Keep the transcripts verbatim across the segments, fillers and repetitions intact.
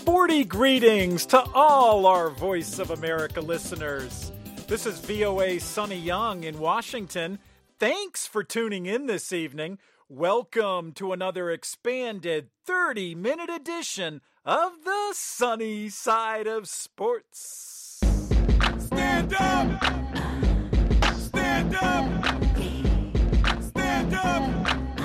Sporty greetings to all our Voice of America listeners. This is V O A's Sonny Young in Washington. Thanks for tuning in this evening. Welcome to another expanded thirty-minute edition of the Sunny Side of Sports. Stand up! Stand up! Stand up!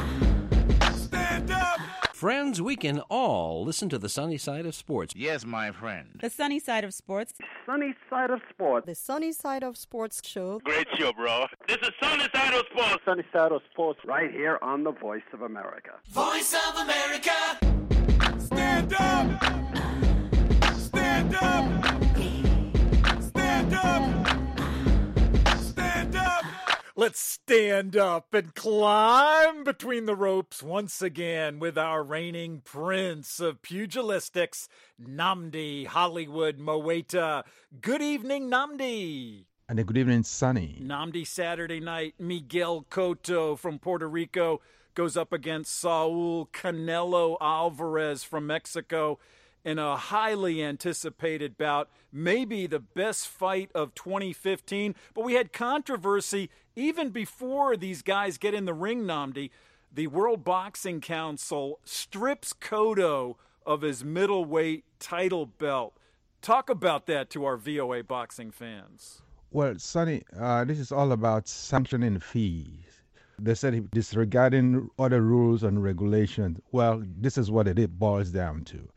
Stand up! Friends, we can all listen to the Sunny Side of Sports. Yes, my friend. The Sunny Side of Sports. Sunny Side of Sports. The Sunny Side of Sports show. Great show, bro. This is Sunny Side of Sports. Sunny Side of Sports right here on the Voice of America. Voice of America! Stand up! Stand up! Stand up! Stand up! Let's stand up and climb between the ropes once again with our reigning prince of pugilistics, Nnamdi Hollywood Moeta. Good evening, Nnamdi. And a good evening, Sonny. Nnamdi, Saturday night, Miguel Cotto from Puerto Rico goes up against Saul Canelo Alvarez from Mexico in a highly anticipated bout, maybe the best fight of twenty fifteen. But we had controversy even before these guys get in the ring, Nnamdi. The World Boxing Council strips Cotto of his middleweight title belt. Talk about that to our V O A boxing fans. Well, Sonny, uh, this is all about sanctioning fees. They said if disregarding other rules and regulations. Well, this is what it boils down to.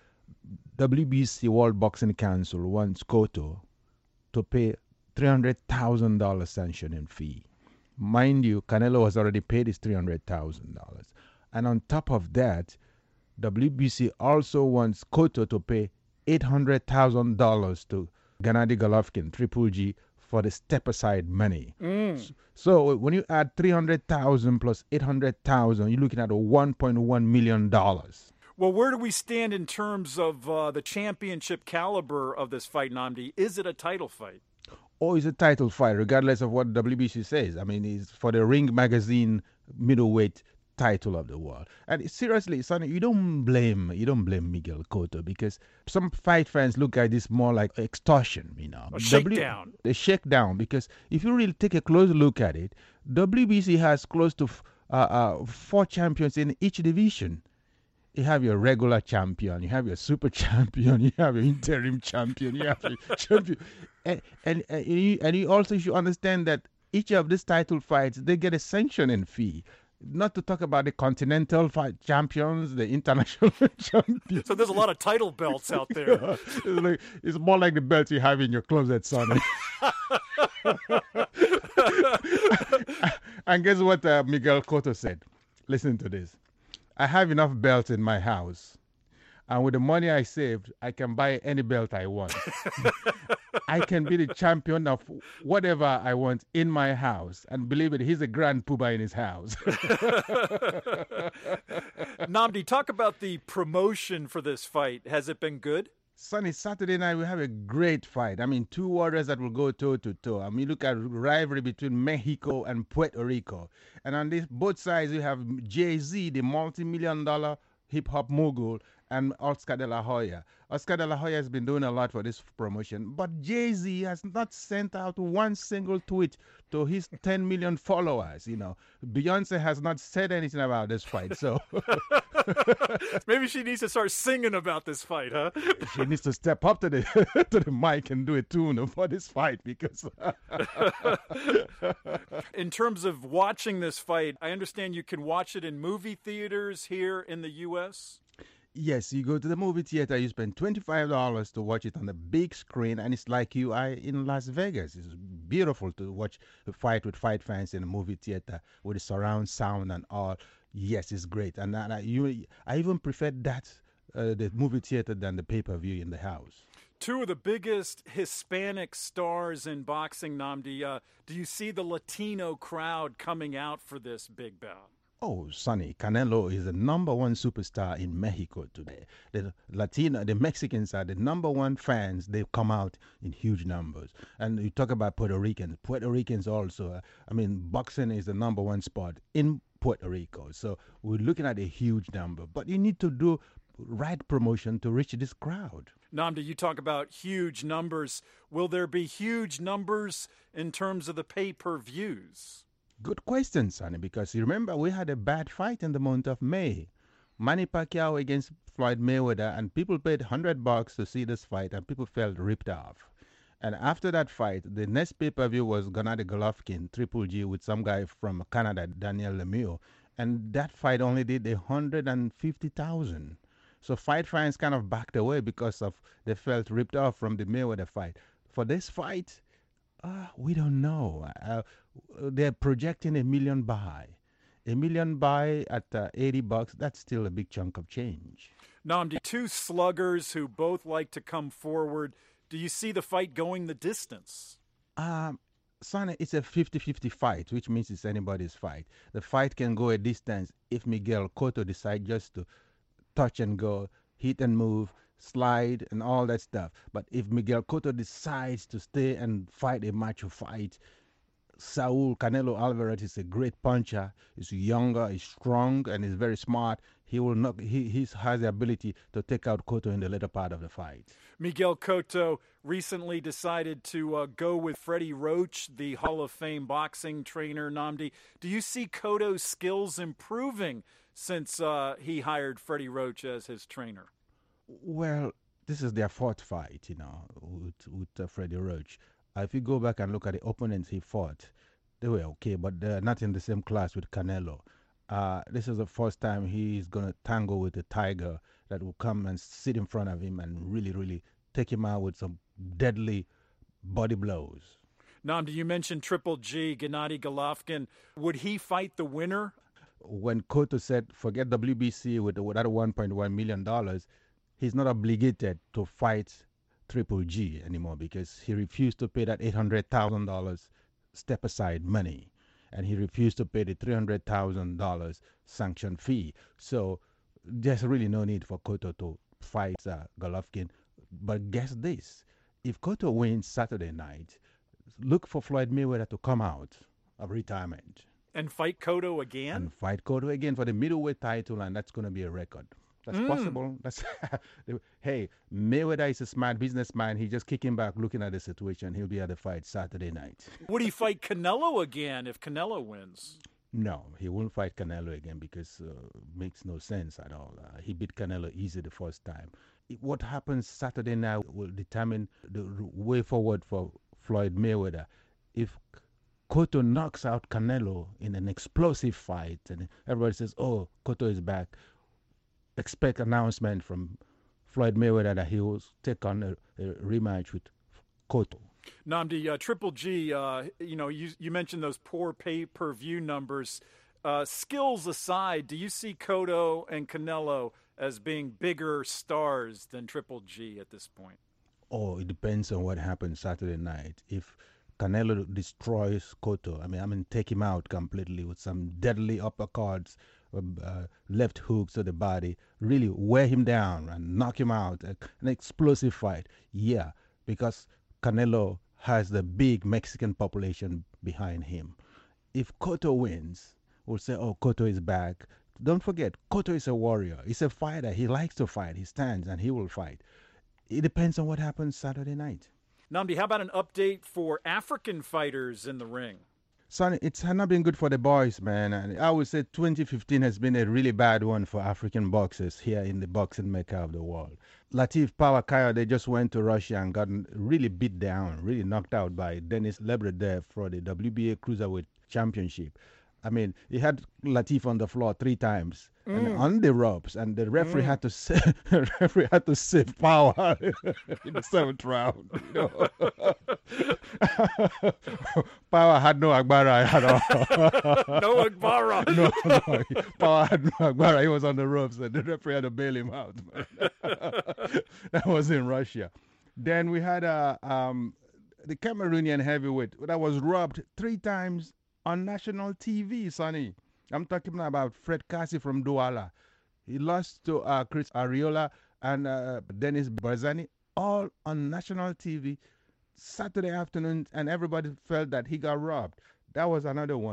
W B C, World Boxing Council, wants Cotto to pay three hundred thousand dollars sanctioning fee. Mind you, Canelo has already paid his three hundred thousand dollars. And on top of that, W B C also wants Cotto to pay eight hundred thousand dollars to Gennady Golovkin, Triple G, for the step-aside money. Mm. So when you add three hundred thousand dollars plus eight hundred thousand dollars, you're looking at a one point one million dollars. Well, where do we stand in terms of uh, the championship caliber of this fight, Nnamdi? Is it a title fight? Oh, it's a title fight, regardless of what W B C says. I mean, it's for the Ring Magazine middleweight title of the world. And seriously, Sonny, you don't blame you don't blame Miguel Cotto, because some fight fans look at this more like extortion, you know. A shakedown. A shakedown, because if you really take a close look at it, W B C has close to uh, uh, four champions in each division. You have your regular champion, you have your super champion, you have your interim champion, you have your champion. And, and, and, you, and you also should understand that each of these title fights, they get a sanctioning fee. Not to talk about the continental fight champions, the international champions. So there's a lot of title belts out there. Yeah, it's, like, it's more like the belts you have in your closet, Sonny. And guess what uh, Miguel Cotto said? Listen to this. I have enough belts in my house, and with the money I saved, I can buy any belt I want. I can be the champion of whatever I want in my house. And believe it, he's a grand poobah in his house. Nnamdi, talk about the promotion for this fight. Has it been good? Sunny, Saturday night we have a great fight. I mean, two warriors that will go toe to toe. I mean, look at rivalry between Mexico and Puerto Rico. And on this both sides, you have Jay-Z, the multi-million dollar hip-hop mogul, and Oscar de la Hoya. Oscar de la Hoya has been doing a lot for this promotion, but Jay-Z has not sent out one single tweet to his ten million followers. You know, Beyonce has not said anything about this fight, so maybe she needs to start singing about this fight, huh? She needs to step up to the to the mic and do a tune for this fight, because in terms of watching this fight, I understand you can watch it in movie theaters here in the U S. Yes, you go to the movie theater, you spend twenty-five dollars to watch it on the big screen, and it's like you are in Las Vegas. It's beautiful to watch a fight with fight fans in a movie theater with the surround sound and all. Yes, it's great. And I, you, I even prefer that, uh, the movie theater, than the pay-per-view in the house. Two of the biggest Hispanic stars in boxing, Nnamdi. Uh, do you see the Latino crowd coming out for this big bout? Oh, Sonny, Canelo is the number one superstar in Mexico today. The Latino, the Mexicans are the number one fans. They come out in huge numbers. And you talk about Puerto Ricans. Puerto Ricans also, uh, I mean, boxing is the number one sport in Puerto Rico. So we're looking at a huge number. But you need to do right promotion to reach this crowd. Namdi, you talk about huge numbers. Will there be huge numbers in terms of the pay-per-views? Good question, Sonny, because you remember we had a bad fight in the month of May. Manny Pacquiao against Floyd Mayweather, and people paid one hundred bucks to see this fight, and people felt ripped off. And after that fight, the next pay-per-view was Gennady Golovkin, Triple G, with some guy from Canada, Daniel Lemieux. And that fight only did one hundred fifty thousand. So fight fans kind of backed away because of they felt ripped off from the Mayweather fight. For this fight, uh, we don't know. Uh, they're projecting a million buy. A million buy at uh, eighty bucks, that's still a big chunk of change. Namdi, two sluggers who both like to come forward. Do you see the fight going the distance? Um, Sonny, it's a fifty-fifty fight, which means it's anybody's fight. The fight can go a distance if Miguel Cotto decides just to touch and go, hit and move, slide, and all that stuff. But if Miguel Cotto decides to stay and fight a macho fight, Saul Canelo Alvarez is a great puncher. He's younger, he's strong, and he's very smart. He will not. He he has the ability to take out Cotto in the later part of the fight. Miguel Cotto recently decided to uh, go with Freddie Roach, the Hall of Fame boxing trainer. Namdi, do you see Cotto's skills improving since uh, he hired Freddie Roach as his trainer? Well, this is their fourth fight, you know, with, with uh, Freddie Roach. Uh, if you go back and look at the opponents he fought, they were okay, but they're not in the same class with Canelo. Uh, this is the first time he's going to tangle with a tiger that will come and sit in front of him and really, really take him out with some deadly body blows. Namdi, you mentioned Triple G, Gennady Golovkin. Would he fight the winner? When Cotto said, forget W B C with, with that one point one million dollars, he's not obligated to fight Triple G anymore because he refused to pay that eight hundred thousand dollars step-aside money. And he refused to pay the three hundred thousand dollars sanction fee. So there's really no need for Cotto to fight uh, Golovkin. But guess this, if Cotto wins Saturday night, look for Floyd Mayweather to come out of retirement. And fight Cotto again? And fight Cotto again for the middleweight title, and that's going to be a record. That's mm. possible. That's Hey, Mayweather is a smart businessman. He just kicking back, looking at the situation. He'll be at the fight Saturday night. Would he fight Canelo again if Canelo wins? No, he won't fight Canelo again because uh, it makes no sense at all. Uh, he beat Canelo easy the first time. It, what happens Saturday night will determine the way forward for Floyd Mayweather. If Cotto knocks out Canelo in an explosive fight and everybody says, oh, Cotto is back, expect announcement from Floyd Mayweather that he will take on a, a rematch with Cotto. Namdi, uh, Triple G, uh, you know, you, you mentioned those poor pay-per-view numbers. Uh, skills aside, do you see Cotto and Canelo as being bigger stars than Triple G at this point? Oh, it depends on what happens Saturday night. If Canelo destroys Cotto, I mean, I mean, take him out completely with some deadly uppercuts, uh, left hooks to the body, really wear him down and knock him out, uh, an explosive fight. Yeah, because Canelo has the big Mexican population behind him. If Cotto wins, we'll say, oh, Cotto is back. Don't forget, Cotto is a warrior. He's a fighter. He likes to fight. He stands and he will fight. It depends on what happens Saturday night. Namdi, how about an update for African fighters in the ring? Sonny, it's not been good for the boys, man. And I would say twenty fifteen has been a really bad one for African boxers here in the boxing mecca of the world. Latif Power Coyote just went to Russia and got really beat down, really knocked out by Denis Lebedev for the W B A Cruiserweight Championship. I mean, he had Latif on the floor three times mm. and on the ropes, and the referee mm. had to save, the referee had to save Power in the seventh round. You know? Power had no Agbara at all. No Agbara. no, no, Power had no Agbara. He was on the ropes, and the referee had to bail him out. That was in Russia. Then we had a um, the Cameroonian heavyweight that was robbed three times on national T V, Sonny. I'm talking about Fred Cassie from Douala. He lost to uh, Chris Ariola and uh, Dennis Barzani, all on national T V Saturday afternoon, and everybody felt that he got robbed. That was another one.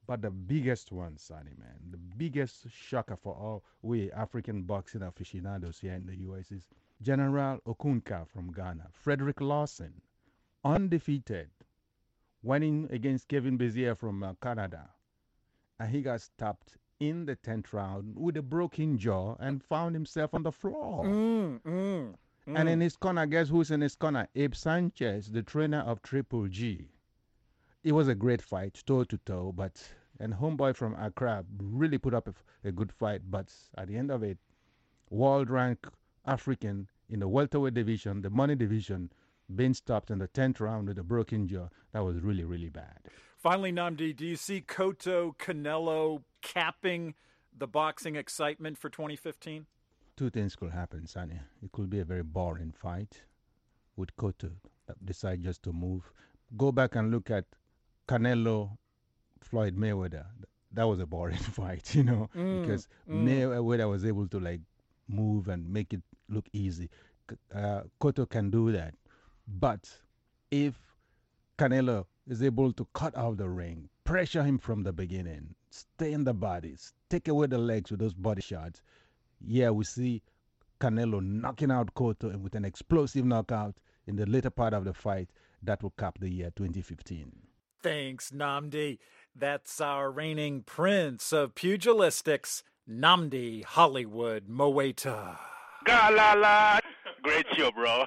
But the biggest one, Sonny, man, the biggest shocker for all we African boxing aficionados here in the U S is General Okunka from Ghana, Frederick Lawson, undefeated, winning against Kevin Bezier from uh, Canada. And he got stopped in the tenth round with a broken jaw and found himself on the floor. Mm, mm, mm. And in his corner, guess who's in his corner? Abe Sanchez, the trainer of Triple G. It was a great fight, toe to toe, but and homeboy from Accra really put up a, a good fight. But at the end of it, world rank African in the welterweight division, the money division, being stopped in the tenth round with a broken jaw. That was really, really bad. Finally, Namdi, do you see Cotto Canelo capping the boxing excitement for twenty fifteen? Two things could happen, Sonny. It could be a very boring fight with Cotto that decide just to move. Go back and look at Canelo, Floyd Mayweather. That was a boring fight, you know, Mm, because mm. Mayweather was able to like move and make it look easy. C- Uh, Cotto can do that, but if Canelo is able to cut out the ring, pressure him from the beginning, stay in the bodies, take away the legs with those body shots, yeah, we see Canelo knocking out Cotto and with an explosive knockout in the later part of the fight that will cap the year twenty fifteen. Thanks, Namdi. That's our reigning prince of pugilistics, Namdi Hollywood Moeta. Galala. Great show, bro.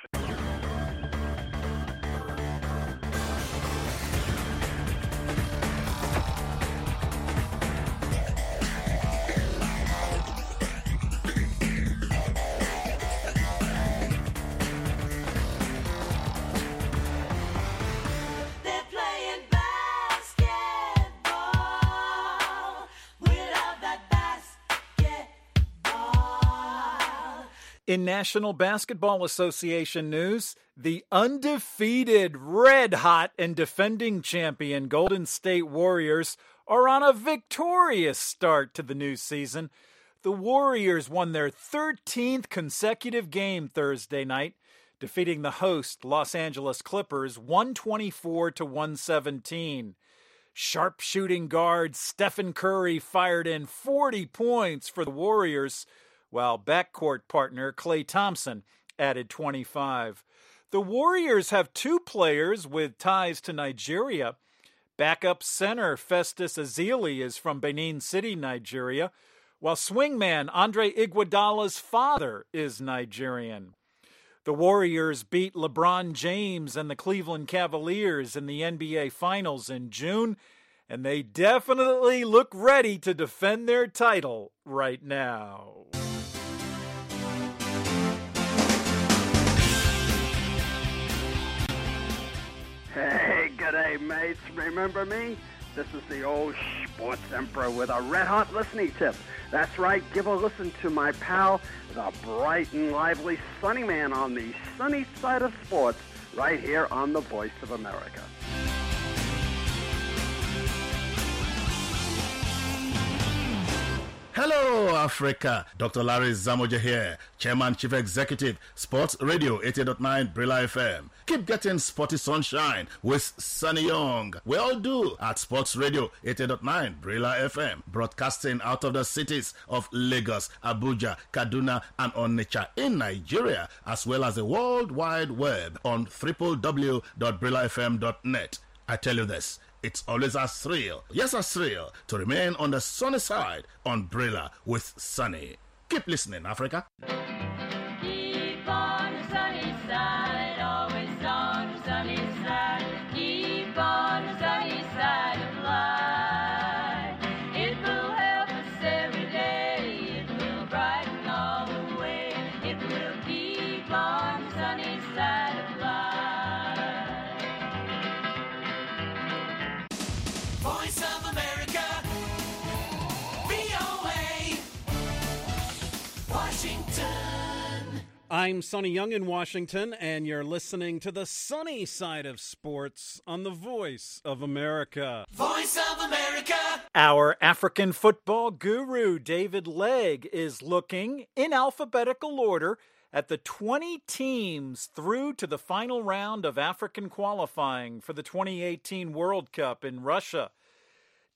They're playing basketball. We love that basketball. In National Basketball Association news, the undefeated, red-hot, and defending champion Golden State Warriors are on a victorious start to the new season. The Warriors won their thirteenth consecutive game Thursday night, defeating the host Los Angeles Clippers one twenty-four to one seventeen. Sharpshooting guard Stephen Curry fired in forty points for the Warriors, while backcourt partner Klay Thompson added twenty-five. The Warriors have two players with ties to Nigeria. Backup center Festus Ezeli is from Benin City, Nigeria, while swingman Andre Iguodala's father is Nigerian. The Warriors beat LeBron James and the Cleveland Cavaliers in the N B A Finals in June, and they definitely look ready to defend their title right now. Hey, g'day, mates. Remember me? This is the old sports emperor with a red-hot listening tip. That's right, give a listen to my pal, the bright and lively Sunny Man on the sunny side of sports, right here on the Voice of America. Hello, Africa. Doctor Larry Zamoja here, Chairman, Chief Executive, Sports Radio eighty point nine Brilla F M. Keep getting sporty sunshine with Sunny Young. We all do at Sports Radio eighty point nine Brilla F M, broadcasting out of the cities of Lagos, Abuja, Kaduna, and Onitsha in Nigeria, as well as the World Wide Web on w w w dot brilla f m dot net. I tell you this, it's always a thrill, yes a thrill, to remain on the sunny side on Brilla with Sunny. Keep listening, Africa. Keep on the sunny side, always on the sunny side. Keep on the sunny side of life. It will help us every day. It will brighten all the way. It will keep on the sunny side of life. Voice of America, V O A, Washington. I'm Sonny Young in Washington, and you're listening to the sunny side of sports on the Voice of America. Voice of America. Our African football guru, David Legg, is looking in alphabetical order at the twenty teams through to the final round of African qualifying for the twenty eighteen World Cup in Russia.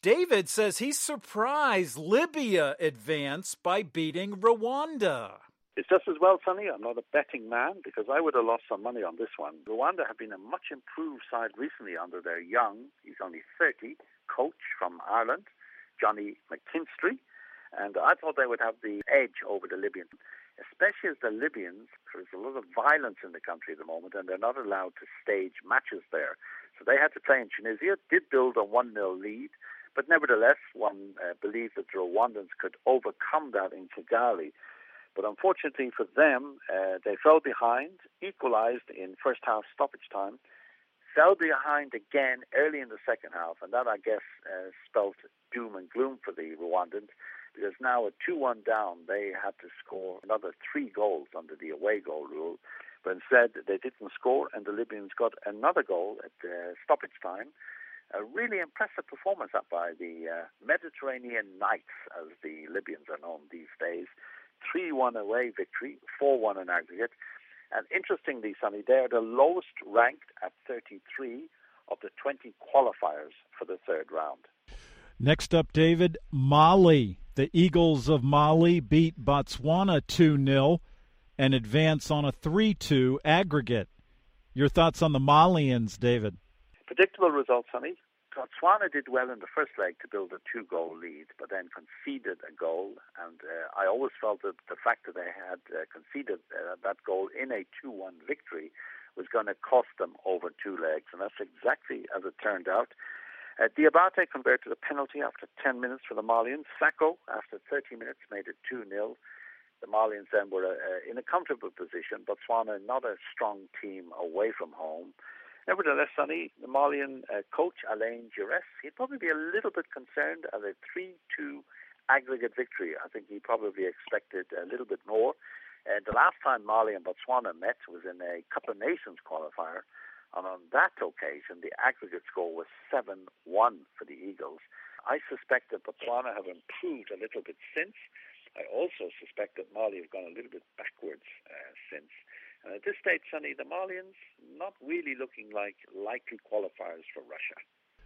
David says he's surprised Libya advanced by beating Rwanda. It's just as well, Sonny. I'm not a betting man because I would have lost some money on this one. Rwanda have been a much improved side recently under their young, he's only thirty, coach from Ireland, Johnny McKinstry. And I thought they would have the edge over the Libyans, especially as the Libyans, there's a lot of violence in the country at the moment and they're not allowed to stage matches there. So they had to play in Tunisia, did build a one nil lead, but nevertheless, one uh, believed that the Rwandans could overcome that in Kigali. But unfortunately for them, uh, they fell behind, equalized in first half stoppage time, fell behind again early in the second half, and that, I guess, uh, spelt doom and gloom for the Rwandans, because now at two one down, they had to score another three goals under the away goal rule. But instead, they didn't score, and the Libyans got another goal at uh, stoppage time. A really impressive performance up by the uh, Mediterranean Knights, as the Libyans are known these days. three one away victory, four one in aggregate. And interestingly, Sonny, they're the lowest ranked at thirty-three of the twenty qualifiers for the third round. Next up, David, Mali. The Eagles of Mali beat Botswana two nil and advance on a three two aggregate. Your thoughts on the Malians, David? Predictable results, Sonny. Botswana did well in the first leg to build a two-goal lead, but then conceded a goal. And uh, I always felt that the fact that they had uh, conceded uh, that goal in a two one victory was going to cost them over two legs. And that's exactly as it turned out. Uh, Diabate converted a penalty after ten minutes for the Malians. Sacco, after thirty minutes, made it two nil. The Malians then were uh, in a comfortable position. Botswana, not a strong team away from home. Nevertheless, Sonny, the Malian uh, coach, Alain Giresse, he'd probably be a little bit concerned at a three two aggregate victory. I think he probably expected a little bit more. Uh, the last time Mali and Botswana met was in a Cup of Nations qualifier, and on that occasion, the aggregate score was seven one for the Eagles. I suspect that Botswana have improved a little bit since. I also suspect that Mali have gone a little bit backwards uh, since. And at this stage, Sonny, the Malians not really looking like likely qualifiers for Russia.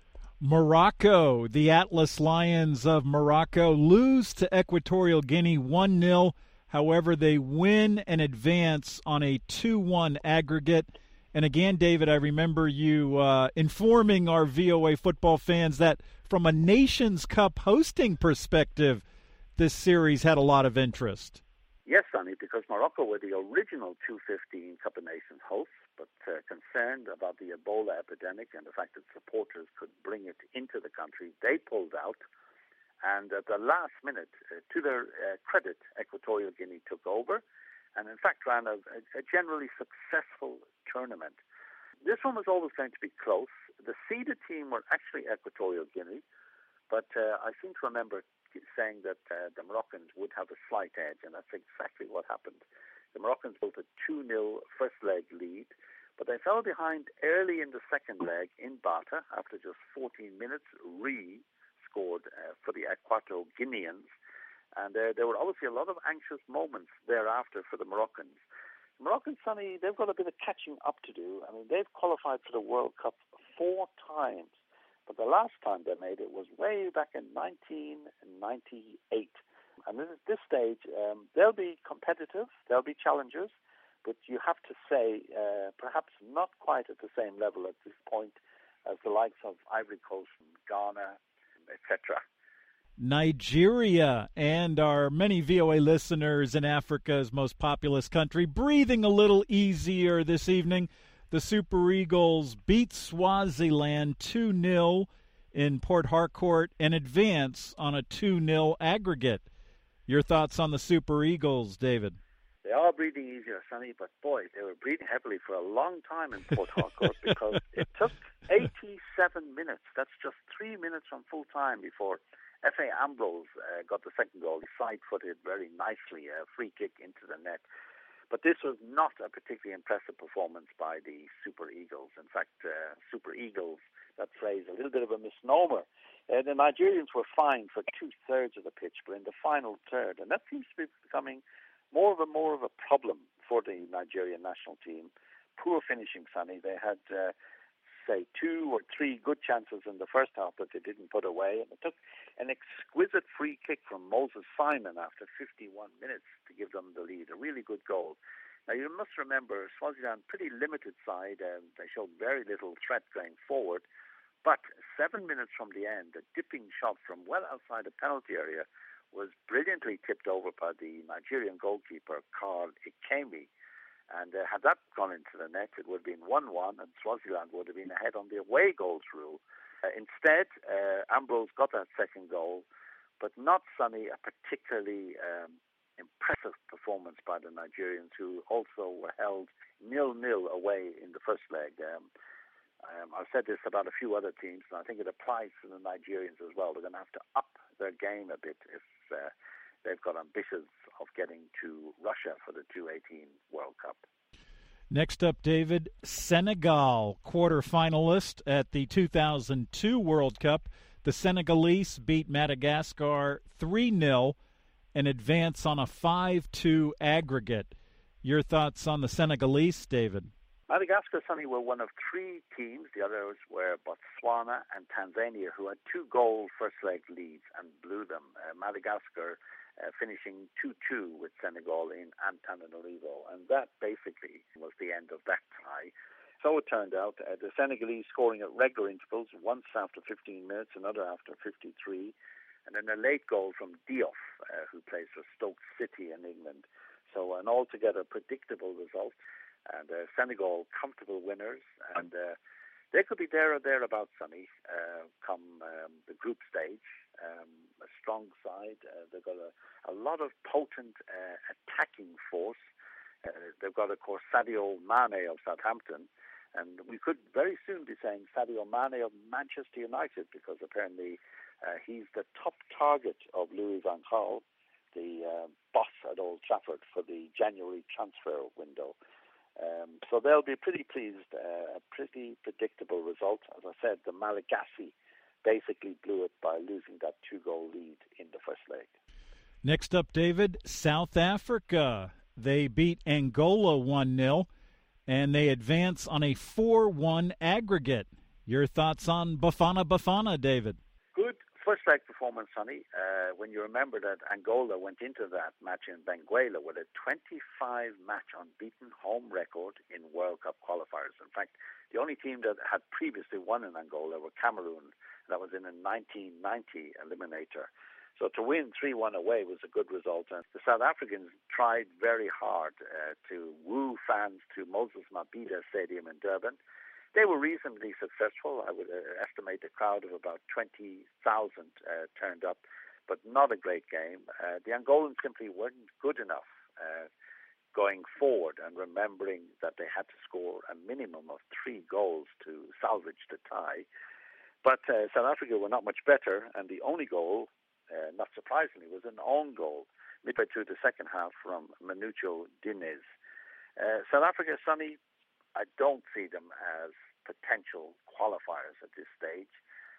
Morocco, the Atlas Lions of Morocco, lose to Equatorial Guinea one nil. However, they win and advance on a two one aggregate. And again, David, I remember you uh, informing our V O A football fans that from a Nations Cup hosting perspective, this series had a lot of interest. Yes, Sonny, because Morocco were the original two fifteen Cup of Nations hosts, but uh, concerned about the Ebola epidemic and the fact that supporters could bring it into the country, they pulled out. And at the last minute, uh, to their uh, credit, Equatorial Guinea took over and, in fact, ran a, a generally successful tournament. This one was always going to be close. The seeded team were actually Equatorial Guinea, but uh, I seem to remember saying that uh, the Moroccans would have a slight edge, and that's exactly what happened. The Moroccans built a two nil first leg lead, but they fell behind early in the second leg in Bata after just fourteen minutes. Re scored uh, for the Equatorial Guineans, and uh, there were obviously a lot of anxious moments thereafter for the Moroccans. The Moroccans, Sonny, they've got a bit of catching up to do. I mean, they've qualified for the World Cup four times. But the last time they made it was way back in nineteen ninety-eight. And at this stage, um, they'll be competitive, they'll be challengers, but you have to say uh, perhaps not quite at the same level at this point as the likes of Ivory Coast, Ghana, et cetera. Nigeria and our many V O A listeners in Africa's most populous country breathing a little easier this evening. The Super Eagles beat Swaziland two nil in Port Harcourt and advance on a two nil aggregate. Your thoughts on the Super Eagles, David? They are breathing easier, Sonny, but boy, they were breathing heavily for a long time in Port Harcourt because it took eighty-seven minutes. That's just three minutes from full time before F A Ambrose uh, got the second goal. He side-footed very nicely, a free kick into the net. But this was not a particularly impressive performance by the Super Eagles. In fact, uh, Super Eagles, that phrase, a little bit of a misnomer. Uh, the Nigerians were fine for two-thirds of the pitch, but in the final third, and that seems to be becoming more of a more of a problem for the Nigerian national team. Poor finishing, Sonny. They had uh, say, two or three good chances in the first half that they didn't put away. And it took an exquisite free kick from Moses Simon after fifty-one minutes to give them the lead. A really good goal. Now, you must remember, Swaziland, pretty limited side, and they showed very little threat going forward. But seven minutes from the end, a dipping shot from well outside the penalty area was brilliantly tipped over by the Nigerian goalkeeper, Carl Ikemi. And uh, had that gone into the net, it would have been one one, and Swaziland would have been ahead on the away goals rule. Uh, instead, uh, Ambrose got that second goal, but not, Sonny, a particularly um, impressive performance by the Nigerians, who also were held nil-nil away in the first leg. Um, um, I've said this about a few other teams, and I think it applies to the Nigerians as well. They're going to have to up their game a bit if uh, they've got ambitions of getting to Russia for the two eighteen World Cup. Next up, David, Senegal, quarterfinalist at the two thousand two World Cup. The Senegalese beat Madagascar three nil and advance on a five two aggregate. Your thoughts on the Senegalese, David? Madagascar, Sonny, were one of three teams. The others were Botswana and Tanzania, who had two goal first leg leads and blew them. Uh, Madagascar uh, finishing two two with Senegal in Antananarivo. And that basically was the end of that tie. So it turned out, uh, the Senegalese scoring at regular intervals, once after fifteen minutes, another after fifty-three, and then a late goal from Diouf, uh, who plays for Stoke City in England. So an altogether predictable result. And uh, Senegal, comfortable winners, and uh, they could be there or thereabouts, Sonny, uh, come um, the group stage. Um, a strong side. Uh, they've got a, a lot of potent uh, attacking force. Uh, they've got, of course, Sadio Mane of Southampton, and we could very soon be saying Sadio Mane of Manchester United, because apparently uh, he's the top target of Louis van Gaal, the uh, boss at Old Trafford, for the January transfer window. Um, so they'll be pretty pleased. Uh, a pretty predictable result. As I said, the Malagasy basically blew it by losing that two-goal lead in the first leg. Next up, David, South Africa. They beat Angola one nil, and they advance on a four one aggregate. Your thoughts on Bafana Bafana, David? Good first leg performance, Sonny. Uh, when you remember that Angola went into that match in Benguela with a twenty-five match unbeaten home record in World Cup qualifiers. In fact, the only team that had previously won in Angola were Cameroon. That was in a nineteen ninety eliminator. So to win three one away was a good result. And the South Africans tried very hard uh, to woo fans to Moses Mabhida Stadium in Durban. They were reasonably successful. I would uh, estimate a crowd of about twenty thousand uh, turned up, but not a great game. Uh, the Angolans simply weren't good enough uh, going forward, and remembering that they had to score a minimum of three goals to salvage the tie. But uh, South Africa were not much better, and the only goal, uh, not surprisingly, was an own goal midway through the second half from Manucho Diniz. Uh, South Africa, Sonny, I don't see them as potential qualifiers at this stage,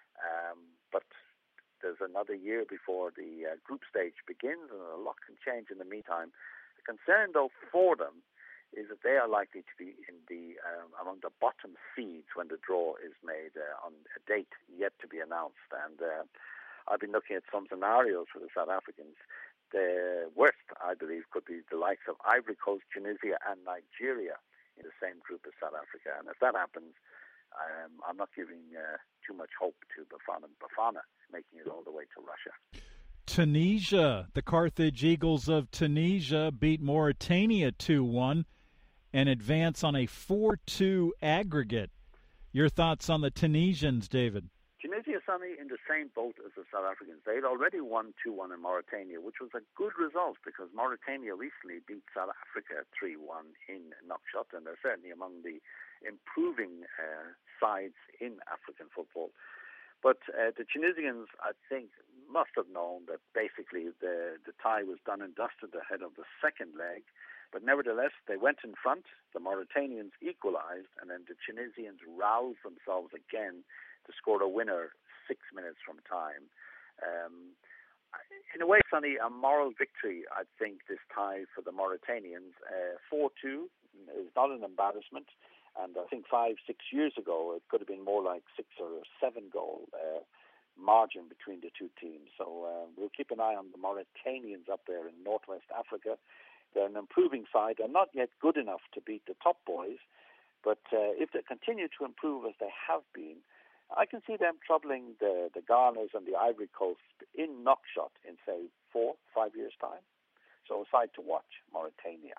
um, but there's another year before the uh, group stage begins, and a lot can change in the meantime. The concern, though, for them is that they are likely to be in the um, among the bottom seeds when the draw is made uh, on a date yet to be announced. And uh, I've been looking at some scenarios for the South Africans. The worst, I believe, could be the likes of Ivory Coast, Tunisia, and Nigeria in the same group as South Africa. And if that happens, um, I'm not giving uh, too much hope to Bafana Bafana making it all the way to Russia. Tunisia, the Carthage Eagles of Tunisia beat Mauritania two one and advance on a four two aggregate. Your thoughts on the Tunisians, David? Tunisia, Sonny, in the same boat as the South Africans. They'd already won two one in Mauritania, which was a good result because Mauritania recently beat South Africa three one in Nouakchott, and they're certainly among the improving uh, sides in African football. But uh, the Tunisians, I think, must have known that basically the, the tie was done and dusted ahead of the second leg. But nevertheless, they went in front, the Mauritanians equalized, and then the Tunisians roused themselves again to score a winner six minutes from time. Um, in a way, Sonny, a moral victory, I think, this tie for the Mauritanians. Uh, four two is not an embarrassment. And I think five, six years ago, it could have been more like six or seven goal uh, margin between the two teams. So uh, we'll keep an eye on the Mauritanians up there in Northwest Africa. They're an improving side. They're not yet good enough to beat the top boys, but uh, if they continue to improve as they have been, I can see them troubling the, the Ghanas and the Ivory Coast in knockshot in, say, four, five years' time. So a side to watch, Mauritania.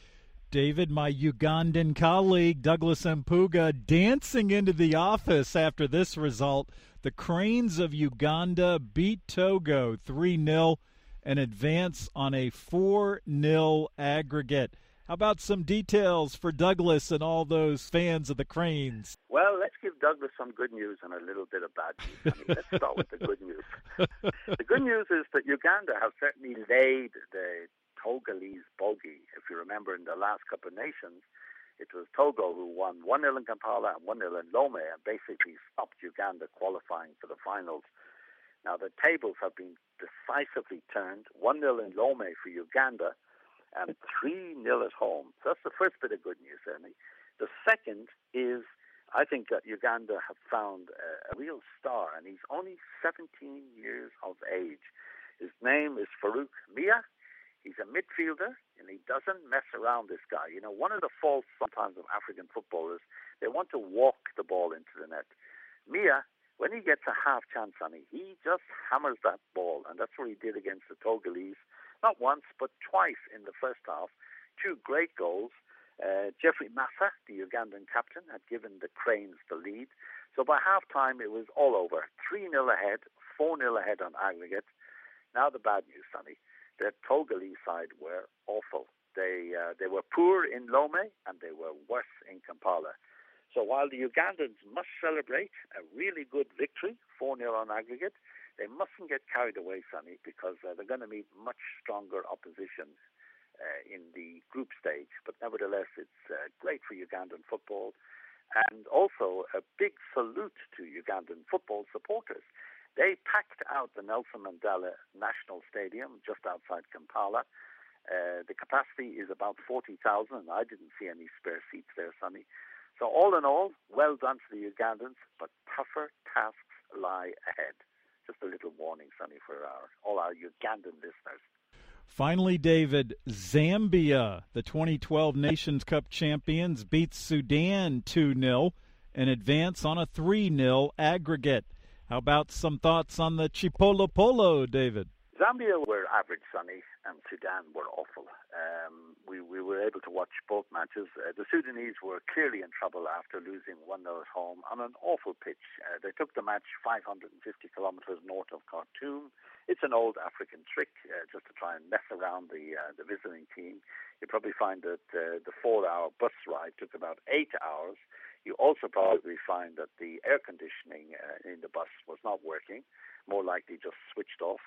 David, my Ugandan colleague, Douglas Mpuga, dancing into the office after this result. The Cranes of Uganda beat Togo three nil and advance on a four nil aggregate. How about some details for Douglas and all those fans of the Cranes? Well, let's give Douglas some good news and a little bit of bad news. I mean, let's start with the good news. The good news is that Uganda have certainly laid the Togolese bogey. If you remember, in the last Cup of Nations, it was Togo who won one nil in Kampala and one nil in Lome and basically stopped Uganda qualifying for the finals. Now, the tables have been decisively turned. one nil in Lome for Uganda and three nil at home. So that's the first bit of good news, Ernie. The second is, I think that Uganda have found a, a real star, and he's only seventeen years of age. His name is Farouk Mia. He's a midfielder, and he doesn't mess around, this guy. You know, one of the faults sometimes of African footballers, they want to walk the ball into the net. Mia, when he gets a half chance on it, he just hammers that ball, and that's what he did against the Togolese. Not once, but twice in the first half. Two great goals. Uh, Jeffrey Massa, the Ugandan captain, had given the Cranes the lead. So by half-time, it was all over. three nil ahead, four nil ahead on aggregate. Now the bad news, Sonny. The Togolese side were awful. They uh, they were poor in Lome, and they were worse in Kampala. So while the Ugandans must celebrate a really good victory, four nil on aggregate, they mustn't get carried away, Sonny, because uh, they're going to meet much stronger opposition uh, in the group stage. But nevertheless, it's uh, great for Ugandan football. And also a big salute to Ugandan football supporters. They packed out the Nelson Mandela National Stadium just outside Kampala. Uh, the capacity is about forty thousand, and I didn't see any spare seats there, Sonny. So all in all, well done to the Ugandans, but tougher tasks lie ahead. Just a little warning, Sonny, for our, all our Ugandan listeners. Finally, David, Zambia, the twenty twelve Nations Cup champions, beats Sudan two nil and advance on a three nil aggregate. How about some thoughts on the Chipolo Polo, David? Zambia were average, Sonny, and Sudan were awful. Um, we, we were able to watch both matches. Uh, the Sudanese were clearly in trouble after losing one nil at home on an awful pitch. Uh, they took the match five hundred fifty kilometers north of Khartoum. It's an old African trick, uh, just to try and mess around the uh, the visiting team. You probably find that uh, the four-hour bus ride took about eight hours. You also probably find that the air conditioning uh, in the bus was not working, more likely just switched off.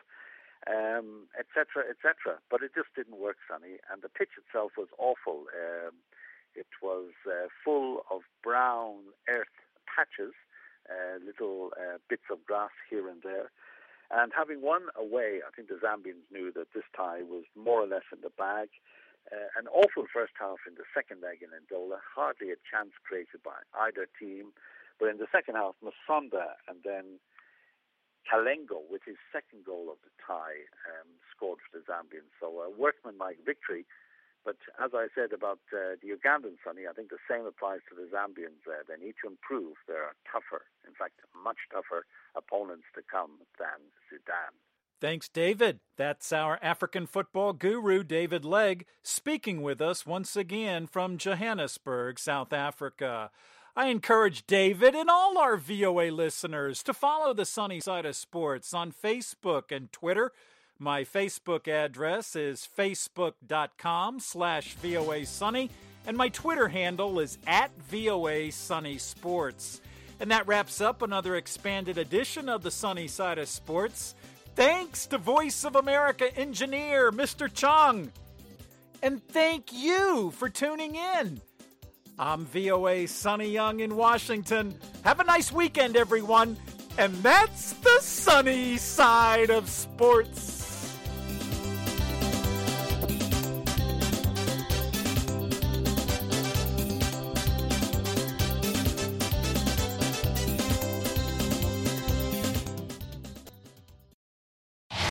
Um, et cetera, et cetera. But it just didn't work, Sonny. And the pitch itself was awful. Um, it was uh, full of brown earth patches, uh, little uh, bits of grass here and there. And having won away, I think the Zambians knew that this tie was more or less in the bag. Uh, an awful first half in the second leg in Ndola. Hardly a chance created by either team. But in the second half, Musonda and then Kalengo, with his second goal of the tie, um, scored for the Zambians. So a workmanlike victory. But as I said about uh, the Ugandans, Sonny, I think the same applies to the Zambians. Uh, they need to improve. There are tougher, in fact, much tougher opponents to come than Sudan. Thanks, David. That's our African football guru, David Legg, speaking with us once again from Johannesburg, South Africa. I encourage David and all our V O A listeners to follow the Sunny Side of Sports on Facebook and Twitter. My Facebook address is facebook.com slash VOA Sunny, and my Twitter handle is at VOA Sunny Sports. And that wraps up another expanded edition of the Sunny Side of Sports. Thanks to Voice of America engineer, Mister Chung. And thank you for tuning in. I'm V O A Sonny Young in Washington. Have a nice weekend, everyone. And that's the Sunny Side of Sports.